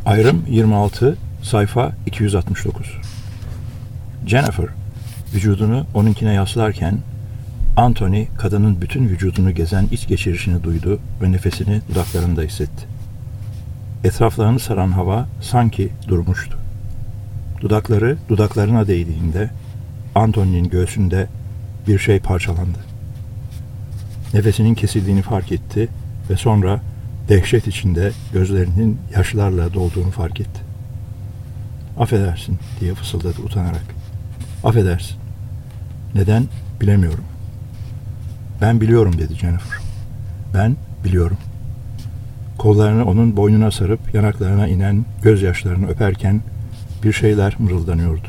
Ayrım 26, sayfa 269. Jennifer, vücudunu onunkine yaslarken, Anthony, kadının bütün vücudunu gezen iç geçirişini duydu ve nefesini dudaklarında hissetti. Etraflarını saran hava sanki durmuştu. Dudakları dudaklarına değdiğinde, Anthony'nin göğsünde bir şey parçalandı. Nefesinin kesildiğini fark etti ve sonra dehşet içinde gözlerinin yaşlarla dolduğunu fark etti. "Affedersin," diye fısıldadı utanarak. "Affedersin. Neden? Bilemiyorum." "Ben biliyorum," dedi Jennifer. "Ben biliyorum." Kollarını onun boynuna sarıp yanaklarına inen gözyaşlarını öperken bir şeyler mırıldanıyordu.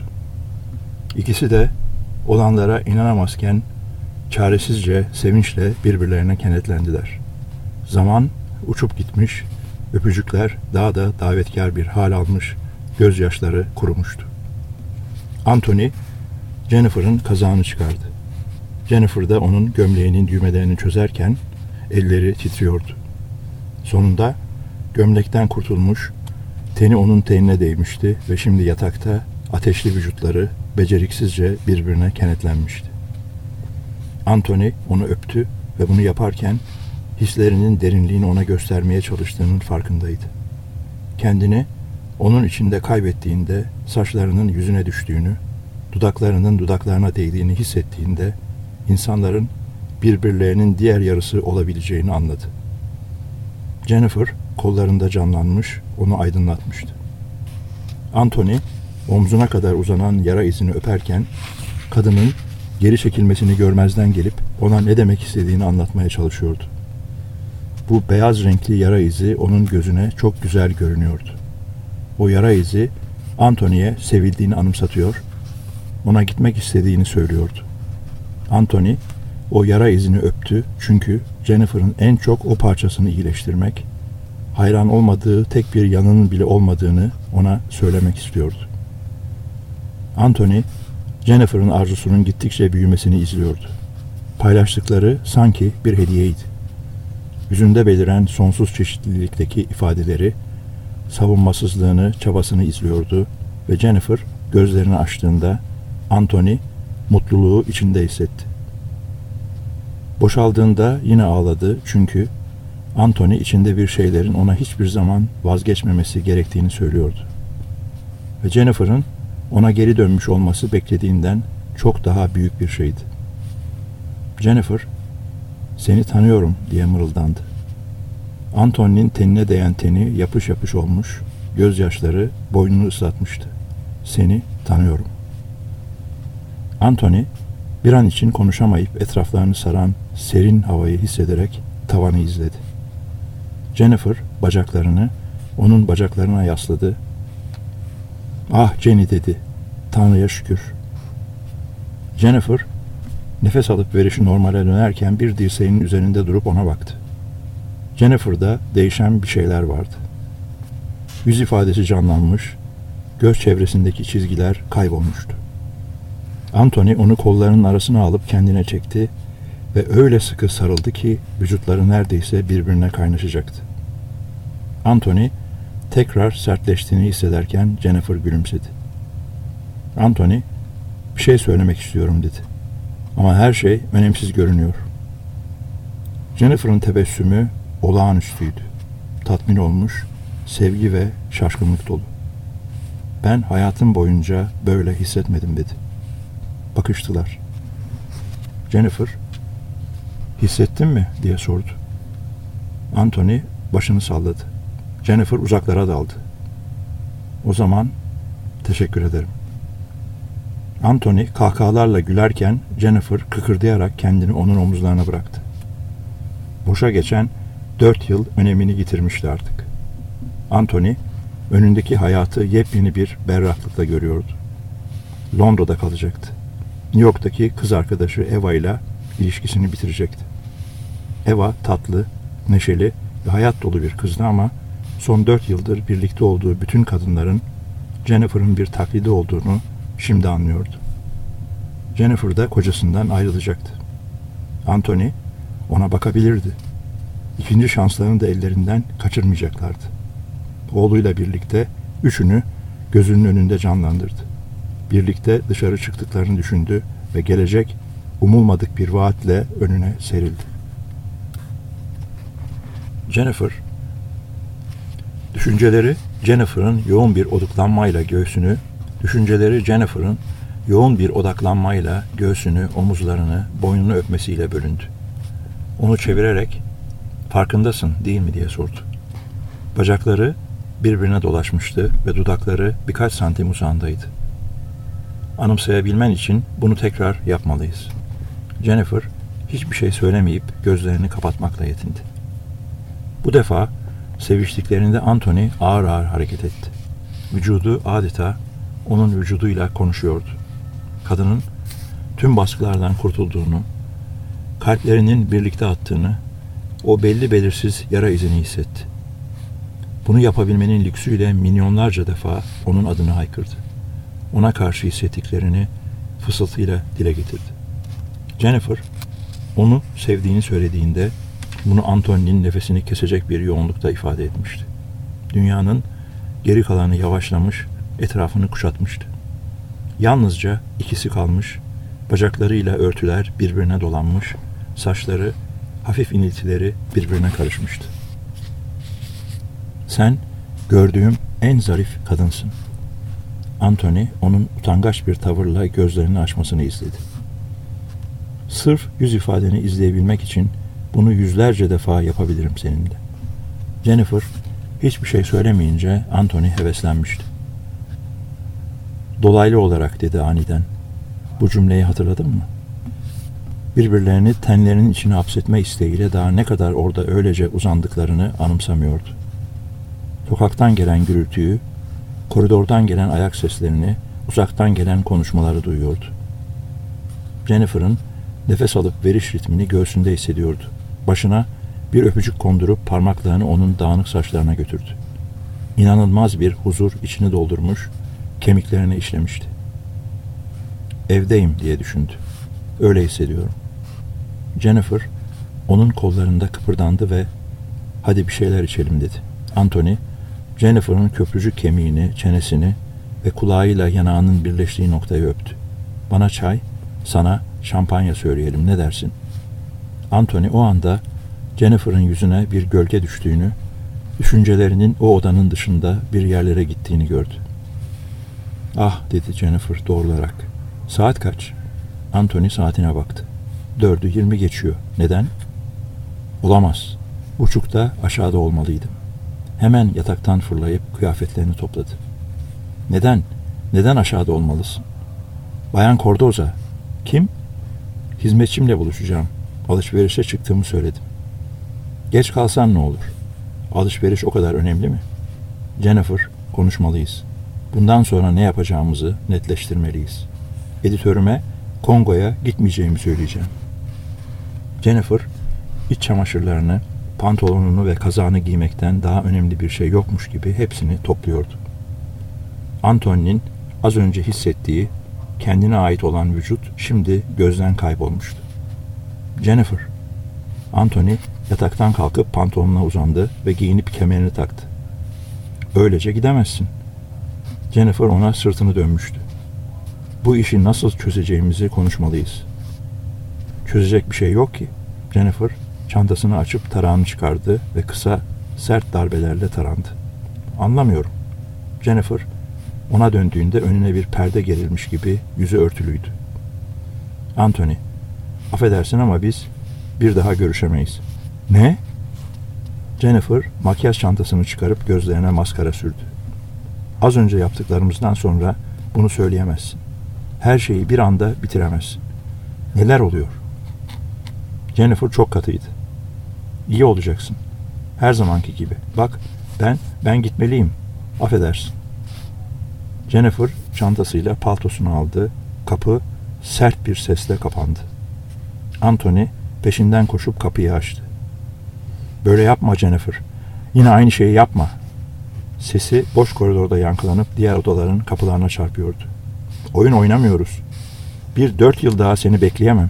İkisi de olanlara inanamazken çaresizce, sevinçle birbirlerine kenetlendiler. Zaman uçup gitmiş, öpücükler daha da davetkar bir hal almış, gözyaşları kurumuştu. Anthony, Jennifer'ın kazağını çıkardı. Jennifer da onun gömleğinin düğmelerini çözerken elleri titriyordu. Sonunda gömlekten kurtulmuş, teni onun tenine değmişti ve şimdi yatakta ateşli vücutları beceriksizce birbirine kenetlenmişti. Anthony onu öptü ve bunu yaparken hislerinin derinliğini ona göstermeye çalıştığının farkındaydı. Kendini onun içinde kaybettiğinde saçlarının yüzüne düştüğünü, dudaklarının dudaklarına değdiğini hissettiğinde insanların birbirlerinin diğer yarısı olabileceğini anladı. Jennifer kollarında canlanmış, onu aydınlatmıştı. Anthony omzuna kadar uzanan yara izini öperken kadının geri çekilmesini görmezden gelip ona ne demek istediğini anlatmaya çalışıyordu. Bu beyaz renkli yara izi onun gözüne çok güzel görünüyordu. O yara izi Anthony'ye sevildiğini anımsatıyor, ona gitmek istediğini söylüyordu. Anthony o yara izini öptü çünkü Jennifer'ın en çok o parçasını iyileştirmek, hayran olmadığı tek bir yanının bile olmadığını ona söylemek istiyordu. Anthony, Jennifer'ın arzusunun gittikçe büyümesini izliyordu. Paylaştıkları sanki bir hediyeydi. Yüzünde beliren sonsuz çeşitlilikteki ifadeleri, savunmasızlığını, çabasını izliyordu ve Jennifer gözlerini açtığında Anthony mutluluğu içinde hissetti. Boşaldığında yine ağladı çünkü Anthony içinde bir şeylerin ona hiçbir zaman vazgeçmemesi gerektiğini söylüyordu. Ve Jennifer'ın ona geri dönmüş olması beklediğinden çok daha büyük bir şeydi. Jennifer, "Seni tanıyorum," diye mırıldandı. Anthony'nin tenine değen teni yapış yapış olmuş, gözyaşları boynunu ıslatmıştı. "Seni tanıyorum." Anthony bir an için konuşamayıp etraflarını saran serin havayı hissederek tavanı izledi. Jennifer bacaklarını onun bacaklarına yasladı. "Ah Jenny," dedi. "Tanrı'ya şükür." Jennifer nefes alıp verişi normale dönerken bir dirseğinin üzerinde durup ona baktı. Jennifer'da değişen bir şeyler vardı. Yüz ifadesi canlanmış, göz çevresindeki çizgiler kaybolmuştu. Anthony onu kollarının arasına alıp kendine çekti ve öyle sıkı sarıldı ki vücutları neredeyse birbirine kaynaşacaktı. Anthony tekrar sertleştiğini hissederken Jennifer gülümsedi. Anthony, "Bir şey söylemek istiyorum," dedi. "Ama her şey önemsiz görünüyor." Jennifer'ın tebessümü olağanüstüydü. Tatmin olmuş, sevgi ve şaşkınlık dolu. "Ben hayatım boyunca böyle hissetmedim," dedi. Bakıştılar. Jennifer, "Hissettin mi?" diye sordu. Anthony başını salladı. Jennifer uzaklara daldı. "O zaman teşekkür ederim." Anthony kahkahalarla gülerken Jennifer kıkırdayarak kendini onun omuzlarına bıraktı. Boşa geçen 4 yıl önemini yitirmişti artık. Anthony önündeki hayatı yepyeni bir berraklıkla görüyordu. Londra'da kalacaktı. New York'taki kız arkadaşı Eva ile ilişkisini bitirecekti. Eva tatlı, neşeli ve hayat dolu bir kızdı ama son 4 yıldır birlikte olduğu bütün kadınların Jennifer'ın bir taklidi olduğunu şimdi anlıyordu. Jennifer da kocasından ayrılacaktı. Anthony ona bakabilirdi. İkinci şanslarını da ellerinden kaçırmayacaklardı. Oğluyla birlikte üçünü gözünün önünde canlandırdı. Birlikte dışarı çıktıklarını düşündü ve gelecek umulmadık bir vaatle önüne serildi. Jennifer'ın yoğun bir odaklanmayla göğsünü, omuzlarını, boynunu öpmesiyle bölündü. Onu çevirerek, "Farkındasın değil mi?" diye sordu. Bacakları birbirine dolaşmıştı ve dudakları birkaç santim uzağındaydı. Anımsayabilmen için bunu tekrar yapmalıyız. Jennifer hiçbir şey söylemeyip gözlerini kapatmakla yetindi. Bu defa seviştiklerinde Anthony ağır ağır hareket etti. Vücudu adeta onun vücuduyla konuşuyordu. Kadının tüm baskılardan kurtulduğunu, kalplerinin birlikte attığını, o belli belirsiz yara izini hissetti. Bunu yapabilmenin lüksüyle milyonlarca defa onun adını haykırdı. Ona karşı hissettiklerini fısıltıyla dile getirdi. Jennifer, onu sevdiğini söylediğinde bunu Anthony'nin nefesini kesecek bir yoğunlukta ifade etmişti. Dünyanın geri kalanı yavaşlamış, etrafını kuşatmıştı. Yalnızca ikisi kalmış, bacaklarıyla örtüler birbirine dolanmış, saçları, hafif iniltileri birbirine karışmıştı. "Sen gördüğüm en zarif kadınsın." Anthony onun utangaç bir tavırla gözlerini açmasını istedi. "Sırf yüz ifadeni izleyebilmek için bunu yüzlerce defa yapabilirim seninle." Jennifer hiçbir şey söylemeyince Anthony heveslenmişti. "Dolaylı olarak," dedi aniden. "Bu cümleyi hatırladın mı?" Birbirlerini tenlerinin içine hapsetme isteğiyle daha ne kadar orada öylece uzandıklarını anımsamıyordu. Sokaktan gelen gürültüyü, koridordan gelen ayak seslerini, uzaktan gelen konuşmaları duyuyordu. Jennifer'ın nefes alıp veriş ritmini göğsünde hissediyordu. Başına bir öpücük kondurup parmaklarını onun dağınık saçlarına götürdü. İnanılmaz bir huzur içini doldurmuş, kemiklerine işlemişti. "Evdeyim," diye düşündü. "Öyle hissediyorum." Jennifer onun kollarında kıpırdandı ve "Hadi bir şeyler içelim," dedi. Anthony, Jennifer'ın köprücük kemiğini, çenesini ve kulağıyla yanağının birleştiği noktayı öptü. "Bana çay, sana şampanya söyleyelim, ne dersin?" Anthony o anda Jennifer'ın yüzüne bir gölge düştüğünü, düşüncelerinin o odanın dışında bir yerlere gittiğini gördü. "Ah," dedi Jennifer doğrularak. "Saat kaç?" Anthony saatine baktı. 4'ü 20 geçiyor. Neden? "Olamaz. Buçukta aşağıda olmalıydım." Hemen yataktan fırlayıp kıyafetlerini topladı. "Neden? Neden aşağıda olmalısın?" "Bayan Cordoza." "Kim?" "Hizmetçimle buluşacağım. Alışverişe çıktığımı söyledim." "Geç kalsan ne olur? Alışveriş o kadar önemli mi?" "Jennifer, konuşmalıyız. Bundan sonra ne yapacağımızı netleştirmeliyiz. Editörüme Kongo'ya gitmeyeceğimi söyleyeceğim." Jennifer, iç çamaşırlarını, pantolonunu ve kazağını giymekten daha önemli bir şey yokmuş gibi hepsini topluyordu. Anthony'nin az önce hissettiği, kendine ait olan vücut şimdi gözden kaybolmuştu. "Jennifer." Anthony yataktan kalkıp pantolonuna uzandı ve giyinip kemerini taktı. "Öylece gidemezsin." Jennifer ona sırtını dönmüştü. "Bu işi nasıl çözeceğimizi konuşmalıyız." "Çözecek bir şey yok ki." Jennifer çantasını açıp tarağını çıkardı ve kısa, sert darbelerle tarandı. "Anlamıyorum." Jennifer ona döndüğünde önüne bir perde gerilmiş gibi yüzü örtülüydü. Anthony, "Affedersin ama biz bir daha görüşemeyiz." "Ne?" Jennifer makyaj çantasını çıkarıp gözlerine maskara sürdü. "Az önce yaptıklarımızdan sonra bunu söyleyemezsin. Her şeyi bir anda bitiremezsin. Neler oluyor?" Jennifer çok katıydı. "İyi olacaksın. Her zamanki gibi. Bak, ben gitmeliyim. Affedersin." Jennifer çantasıyla paltosunu aldı. Kapı sert bir sesle kapandı. Anthony peşinden koşup kapıyı açtı. "Böyle yapma Jennifer. Yine aynı şeyi yapma." Sesi boş koridorda yankılanıp diğer odaların kapılarına çarpıyordu. "Oyun oynamıyoruz. 4 yıl daha seni bekleyemem."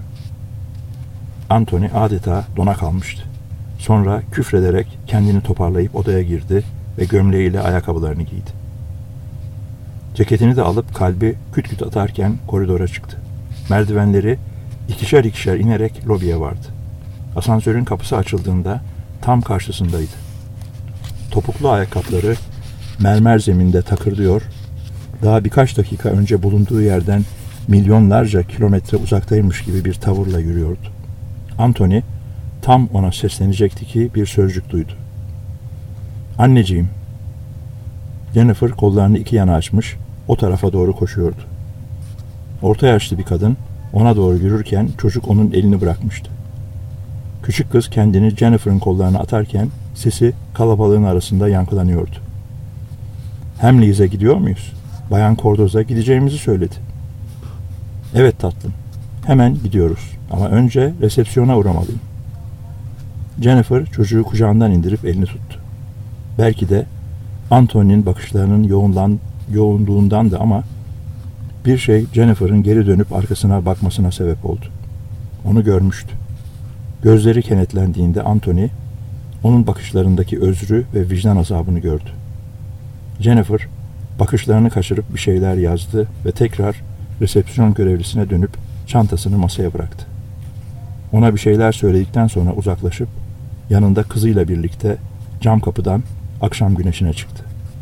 Anthony adeta dona kalmıştı. Sonra küfrederek kendini toparlayıp odaya girdi ve gömleğiyle ayakkabılarını giydi. Ceketini de alıp kalbi küt küt atarken koridora çıktı. Merdivenleri ikişer ikişer inerek lobiye vardı. Asansörün kapısı açıldığında tam karşısındaydı. Topuklu ayakkabıları mermer zeminde takırdıyor, daha birkaç dakika önce bulunduğu yerden milyonlarca kilometre uzaktaymış gibi bir tavırla yürüyordu. Anthony tam ona seslenecekti ki bir sözcük duydu. "Anneciğim." Jennifer kollarını iki yana açmış, o tarafa doğru koşuyordu. Orta yaşlı bir kadın ona doğru yürürken çocuk onun elini bırakmıştı. Küçük kız kendini Jennifer'ın kollarına atarken sesi kalabalığın arasında yankılanıyordu. "Hamleys'e gidiyor muyuz? Bayan Cordoz'a gideceğimizi söyledi." "Evet tatlım, hemen gidiyoruz ama önce resepsiyona uğramalıyım." Jennifer çocuğu kucağından indirip elini tuttu. Belki de Anthony'nin bakışlarının yoğunluğundan da ama bir şey Jennifer'ın geri dönüp arkasına bakmasına sebep oldu. Onu görmüştü. Gözleri kenetlendiğinde Anthony, onun bakışlarındaki özrü ve vicdan azabını gördü. Jennifer, bakışlarını kaçırıp bir şeyler yazdı ve tekrar resepsiyon görevlisine dönüp çantasını masaya bıraktı. Ona bir şeyler söyledikten sonra uzaklaşıp yanında kızıyla birlikte cam kapıdan akşam güneşine çıktı.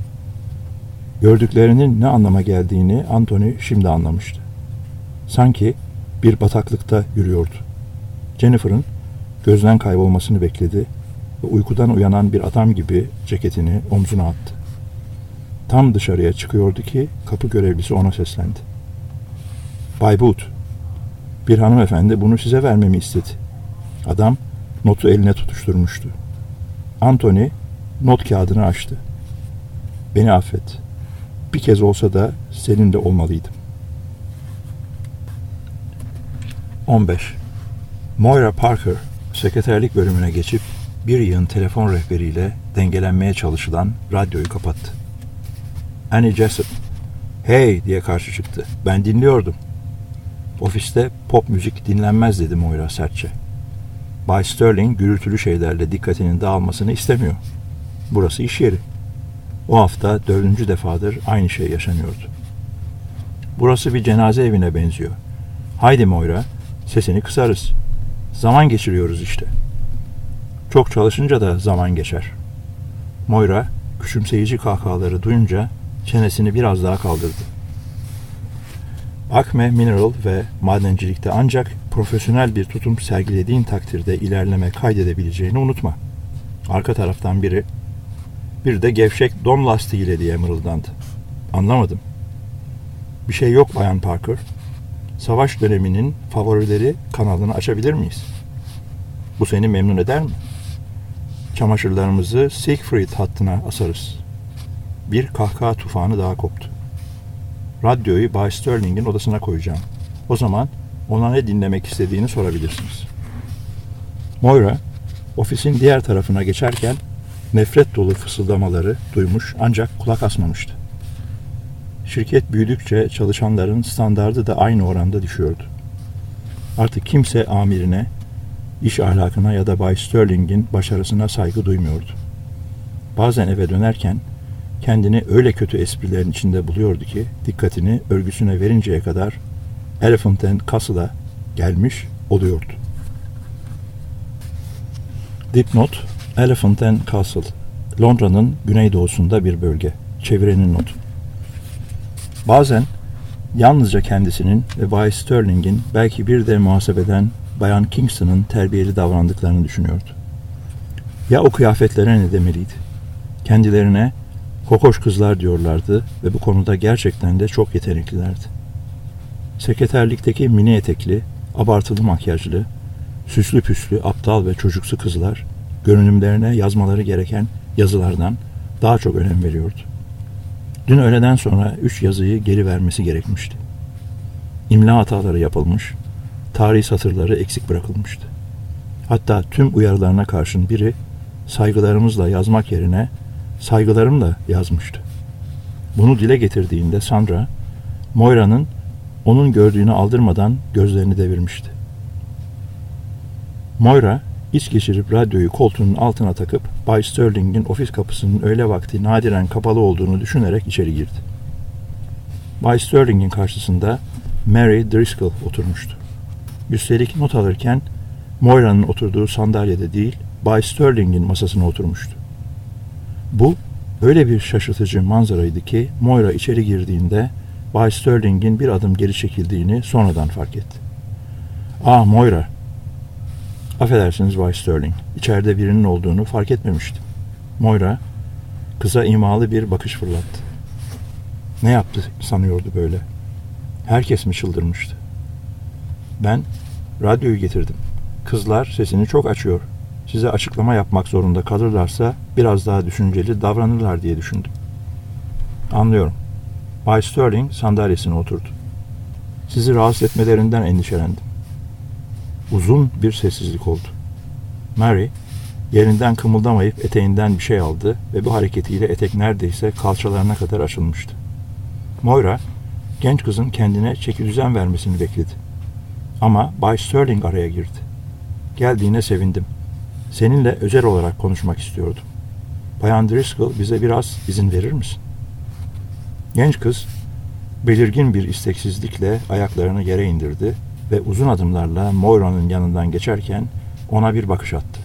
Gördüklerinin ne anlama geldiğini Anthony şimdi anlamıştı. Sanki bir bataklıkta yürüyordu. Jennifer'ın gözden kaybolmasını bekledi ve uykudan uyanan bir adam gibi ceketini omzuna attı. Tam dışarıya çıkıyordu ki kapı görevlisi ona seslendi. "Bay Booth, bir hanımefendi bunu size vermemi istedi." Adam notu eline tutuşturmuştu. Anthony not kağıdını açtı. "Beni affet. Bir kez olsa da seninle olmalıydım." 15. Moira Parker sekreterlik bölümüne geçip bir yığın telefon rehberiyle dengelenmeye çalışılan radyoyu kapattı. Annie Jessup, "Hey!" diye karşı çıktı. "Ben dinliyordum." "Ofiste pop müzik dinlenmez," dedi Moira sertçe. "Bay Sterling gürültülü şeylerle dikkatinin dağılmasını istemiyor. Burası iş yeri." O hafta 4. defadır aynı şey yaşanıyordu. "Burası bir cenaze evine benziyor. Haydi Moira, sesini kısarız. Zaman geçiriyoruz işte." "Çok çalışınca da zaman geçer." Moira küçümseyici kahkahaları duyunca çenesini biraz daha kaldırdı. "Acme Mineral ve madencilikte ancak profesyonel bir tutum sergilediğin takdirde ilerleme kaydedebileceğini unutma." Arka taraftan biri, "Bir de gevşek don lastiğiyle," diye mırıldandı. "Anlamadım." "Bir şey yok Bayan Parker. Savaş döneminin favorileri kanalını açabilir miyiz? Bu seni memnun eder mi? Çamaşırlarımızı Siegfried hattına asarız." Bir kahkaha tufanı daha koptu. "Radyoyu Bay Sterling'in odasına koyacağım. O zaman ona ne dinlemek istediğini sorabilirsiniz." Moira, ofisin diğer tarafına geçerken nefret dolu fısıldamaları duymuş ancak kulak asmamıştı. Şirket büyüdükçe çalışanların standardı da aynı oranda düşüyordu. Artık kimse amirine, iş ahlakına ya da Bay Sterling'in başarısına saygı duymuyordu. Bazen eve dönerken kendini öyle kötü esprilerin içinde buluyordu ki dikkatini örgüsüne verinceye kadar Elephant and Castle'a gelmiş oluyordu. Dipnot: Elephant and Castle, Londra'nın güneydoğusunda bir bölge. Çevirenin notu. Bazen yalnızca kendisinin ve Bay Sterling'in, belki bir de muhasebeden Bayan Kingston'ın terbiyeli davrandıklarını düşünüyordu. Ya o kıyafetlere ne demeliydi? Kendilerine kokoş kızlar diyorlardı ve bu konuda gerçekten de çok yeteneklilerdi. Sekreterlikteki mini etekli, abartılı makyajlı, süslü püslü, aptal ve çocuksu kızlar görünümlerine yazmaları gereken yazılardan daha çok önem veriyordu. Dün öğleden sonra 3 yazıyı geri vermesi gerekmişti. İmla hataları yapılmış, tarih satırları eksik bırakılmıştı. Hatta tüm uyarılarına karşın biri saygılarımızla yazmak yerine saygılarımla yazmıştı. Bunu dile getirdiğinde Sandra, Moira'nın onun gördüğünü aldırmadan gözlerini devirmişti. Moira İç geçirip radyoyu koltuğunun altına takıp Bay Sterling'in ofis kapısının öğle vakti nadiren kapalı olduğunu düşünerek içeri girdi. Bay Sterling'in karşısında Mary Driscoll oturmuştu. Üstelik not alırken Moira'nın oturduğu sandalyede değil, Bay Sterling'in masasına oturmuştu. Bu öyle bir şaşırtıcı manzaraydı ki Moira içeri girdiğinde Bay Sterling'in bir adım geri çekildiğini sonradan fark etti. "Ah Moira, affedersiniz Bay Sterling, içeride birinin olduğunu fark etmemiştim." Moira kıza imalı bir bakış fırlattı. Ne yaptı sanıyordu böyle? Herkes mi çıldırmıştı? "Ben radyoyu getirdim. Kızlar sesini çok açıyor. Size açıklama yapmak zorunda kalırlarsa biraz daha düşünceli davranırlar diye düşündüm." "Anlıyorum." Bay Sterling sandalyesine oturdu. "Sizi rahatsız etmelerinden endişelendim." Uzun bir sessizlik oldu. Mary yerinden kımıldamayıp eteğinden bir şey aldı ve bu hareketiyle etek neredeyse kalçalarına kadar açılmıştı. Moira genç kızın kendine çekidüzen vermesini bekledi. Ama Bay Sterling araya girdi. "Geldiğine sevindim. Seninle özel olarak konuşmak istiyordum. Bayan Driscoll, bize biraz izin verir misin?" Genç kız belirgin bir isteksizlikle ayaklarını yere indirdi ve uzun adımlarla Moira'nın yanından geçerken ona bir bakış attı.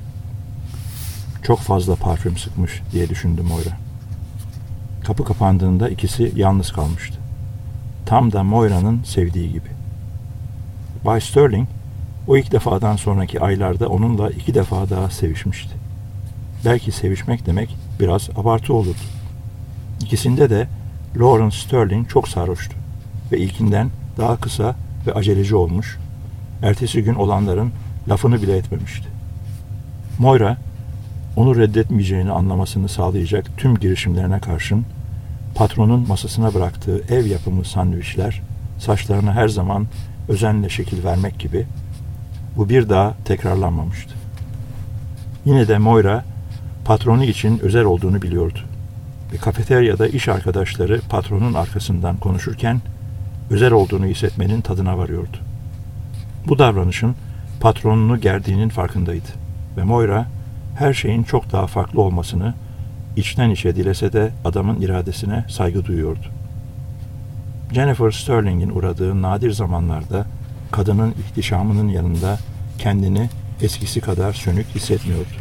"Çok fazla parfüm sıkmış," diye düşündü Moira. Kapı kapandığında ikisi yalnız kalmıştı. Tam da Moira'nın sevdiği gibi. Bay Sterling o ilk defadan sonraki aylarda onunla 2 defa daha sevişmişti. Belki sevişmek demek biraz abartı olurdu. İkisinde de Lawrence Sterling çok sarhoştu ve ilkinden daha kısa ve aceleci olmuş, ertesi gün olanların lafını bile etmemişti. Moira, onu reddetmeyeceğini anlamasını sağlayacak tüm girişimlerine karşın, patronun masasına bıraktığı ev yapımı sandviçler, saçlarına her zaman özenle şekil vermek gibi, bu bir daha tekrarlanmamıştı. Yine de Moira, patronu için özel olduğunu biliyordu ve kafeteryada iş arkadaşları patronun arkasından konuşurken özel olduğunu hissetmenin tadına varıyordu. Bu davranışın patronunu gerdiğinin farkındaydı ve Moira her şeyin çok daha farklı olmasını içten içe dilese de adamın iradesine saygı duyuyordu. Jennifer Sterling'in uğradığı nadir zamanlarda kadının ihtişamının yanında kendini eskisi kadar sönük hissetmiyordu.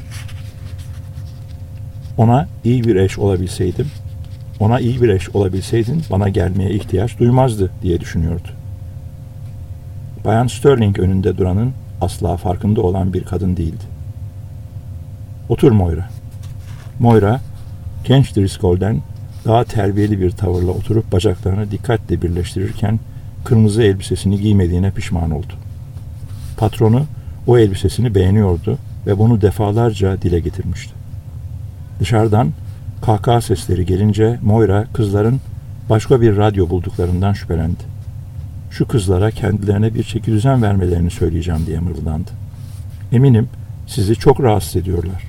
Ona iyi bir eş olabilseydin bana gelmeye ihtiyaç duymazdı diye düşünüyordu. Bayan Sterling önünde duranın asla farkında olan bir kadın değildi. "Otur Moira." Moira, genç Driscoll'den daha terbiyeli bir tavırla oturup bacaklarını dikkatle birleştirirken kırmızı elbisesini giymediğine pişman oldu. Patronu o elbisesini beğeniyordu ve bunu defalarca dile getirmişti. Dışarıdan kahkaha sesleri gelince Moira kızların başka bir radyo bulduklarından şüphelendi. "Şu kızlara kendilerine bir çekidüzen vermelerini söyleyeceğim," diye mırıldandı. "Eminim sizi çok rahatsız ediyorlar."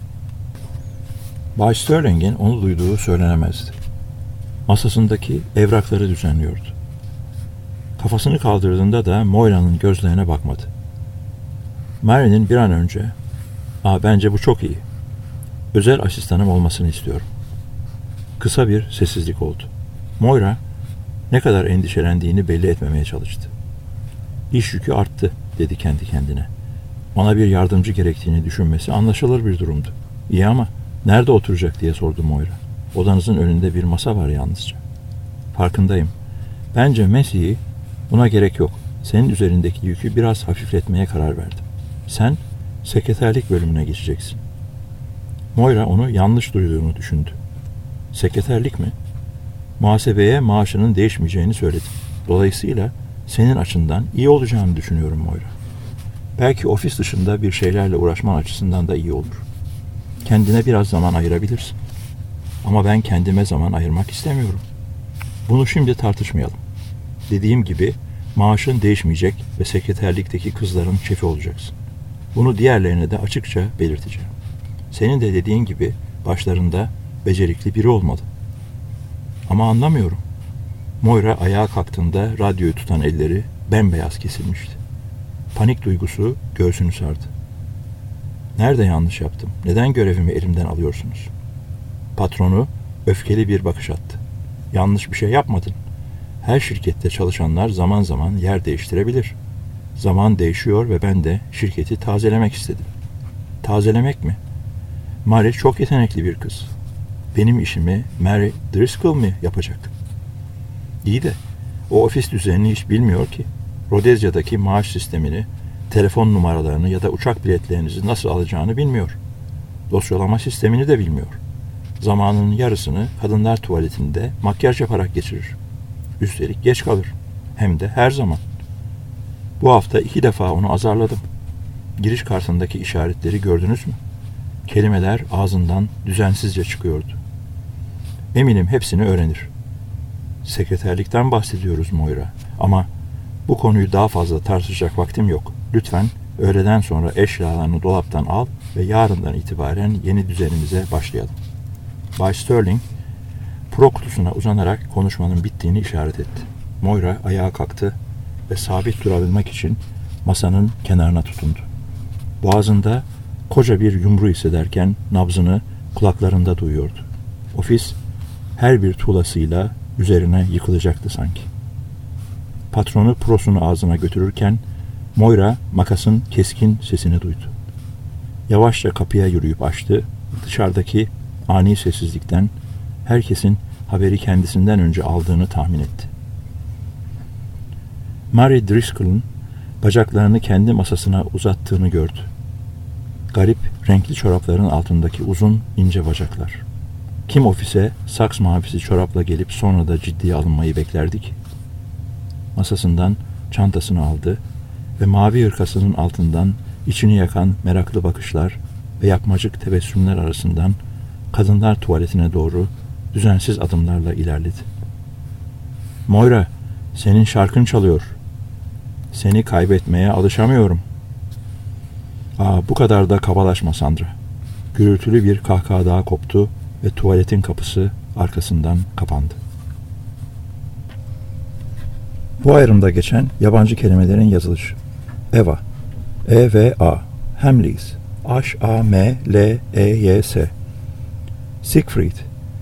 Bay Sterling'in onu duyduğu söylenemezdi. Masasındaki evrakları düzenliyordu. Kafasını kaldırdığında da Moira'nın gözlerine bakmadı. Mary'nin bir an önce bence bu çok iyi. Özel asistanım olmasını istiyorum." Kısa bir sessizlik oldu. Moira ne kadar endişelendiğini belli etmemeye çalıştı. "İş yükü arttı," dedi kendi kendine. Ona bir yardımcı gerektiğini düşünmesi anlaşılır bir durumdu. "İyi ama nerede oturacak?" diye sordu Moira. "Odanızın önünde bir masa var yalnızca." "Farkındayım. Bence Mesih'i buna gerek yok. Senin üzerindeki yükü biraz hafifletmeye karar verdim. Sen sekreterlik bölümüne geçeceksin." Moira onu yanlış duyduğunu düşündü. "Sekreterlik mi? Muhasebeye maaşının değişmeyeceğini söyledim. Dolayısıyla senin açından iyi olacağını düşünüyorum Moira. Belki ofis dışında bir şeylerle uğraşman açısından da iyi olur. Kendine biraz zaman ayırabilirsin. Ama ben kendime zaman ayırmak istemiyorum. Bunu şimdi tartışmayalım. Dediğim gibi maaşın değişmeyecek ve sekreterlikteki kızların şefi olacaksın. Bunu diğerlerine de açıkça belirteceğim. Senin de dediğin gibi başlarında becerikli biri olmalı." "Ama anlamıyorum." Moira ayağa kalktığında radyoyu tutan elleri bembeyaz kesilmişti. Panik duygusu göğsünü sardı. Nerede yanlış yaptım? Neden görevimi elimden alıyorsunuz? Patronu öfkeli bir bakış attı. Yanlış bir şey yapmadın. Her şirkette çalışanlar zaman zaman yer değiştirebilir. Zaman değişiyor ve ben de şirketi tazelemek istedim. Tazelemek mi? Mary çok yetenekli bir kız. Benim işimi Mary Driscoll mi yapacak? İyi de o ofis düzenini hiç bilmiyor ki. Rhodezia'daki maaş sistemini, telefon numaralarını ya da uçak biletlerinizi nasıl alacağını bilmiyor. Dosyalama sistemini de bilmiyor. Zamanının yarısını kadınlar tuvaletinde makyaj yaparak geçirir. Üstelik geç kalır. Hem de her zaman. Bu hafta 2 defa onu azarladım. Giriş kartındaki işaretleri gördünüz mü? Kelimeler ağzından düzensizce çıkıyordu. Eminim hepsini öğrenir. Sekreterlikten bahsediyoruz Moira. Ama bu konuyu daha fazla tartışacak vaktim yok. Lütfen öğleden sonra eşyalarını dolaptan al ve yarından itibaren yeni düzenimize başlayalım. Bay Sterling, pro kutusuna uzanarak konuşmanın bittiğini işaret etti. Moira ayağa kalktı ve sabit durabilmek için masanın kenarına tutundu. Boğazında koca bir yumru hissederken nabzını kulaklarında duyuyordu. Ofis her bir tuğlasıyla üzerine yıkılacaktı sanki. Patronu prosunu ağzına götürürken Moira makasın keskin sesini duydu. Yavaşça kapıya yürüyüp açtı. Dışarıdaki ani sessizlikten herkesin haberi kendisinden önce aldığını tahmin etti. Mary Driscoll'un bacaklarını kendi masasına uzattığını gördü. Garip, renkli çorapların altındaki uzun, ince bacaklar. Kim ofise saks mavisi çorapla gelip sonra da ciddiye alınmayı beklerdi ki? Masasından çantasını aldı ve mavi hırkasının altından içini yakan meraklı bakışlar ve yapmacık tebessümler arasından kadınlar tuvaletine doğru düzensiz adımlarla ilerledi. Moira, senin şarkın çalıyor. Seni kaybetmeye alışamıyorum. Bu kadar da kabalaşma Sandra. Gürültülü bir kahkaha daha koptu ve tuvaletin kapısı arkasından kapandı. Bu ayrımda geçen yabancı kelimelerin yazılışı. Eva, E-V-A, Hamleys, H-A-M-L-E-Y-S, Siegfried,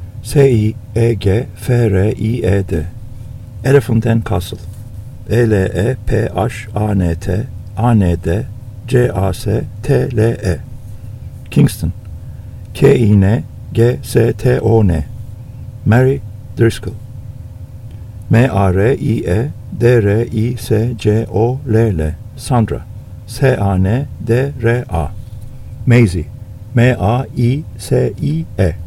S-I-E-G-F-R-I-E-D, Elephant and Castle, E-L-E-P-H-A-N-T, A-N-D, C-A-S-T-L-E, Kingston, K-I-N-G-S-T-O-N, Mary Driscoll, M-A-R-I-E-D-R-I-S-C-O-L-L, Sandra, S-A-N-D-R-A, Maisie, M-A-I-S-I-E,